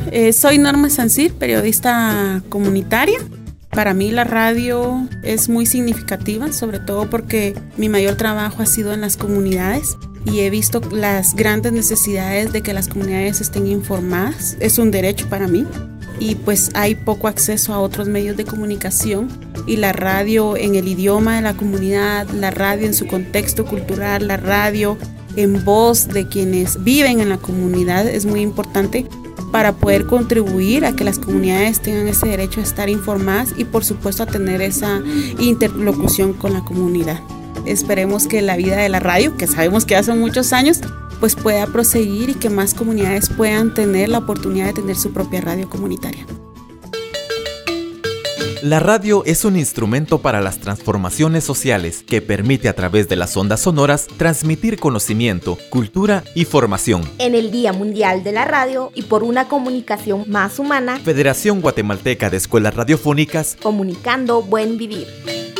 Soy Norma Sancir, periodista comunitaria. Para mí la radio es muy significativa, sobre todo porque mi mayor trabajo ha sido en las comunidades y he visto las grandes necesidades de que las comunidades estén informadas. Es un derecho para mí y pues hay poco acceso a otros medios de comunicación y la radio en el idioma de la comunidad, la radio en su contexto cultural, la radio en voz de quienes viven en la comunidad es muy importante para poder contribuir a que las comunidades tengan ese derecho a estar informadas y por supuesto a tener esa interlocución con la comunidad. Esperemos que la vida de la radio, que sabemos que hace muchos años, pues pueda proseguir y que más comunidades puedan tener la oportunidad de tener su propia radio comunitaria. La radio es un instrumento para las transformaciones sociales que permite a través de las ondas sonoras transmitir conocimiento, cultura y formación. En el Día Mundial de la Radio y por una comunicación más humana, Federación Guatemalteca de Escuelas Radiofónicas, comunicando buen vivir.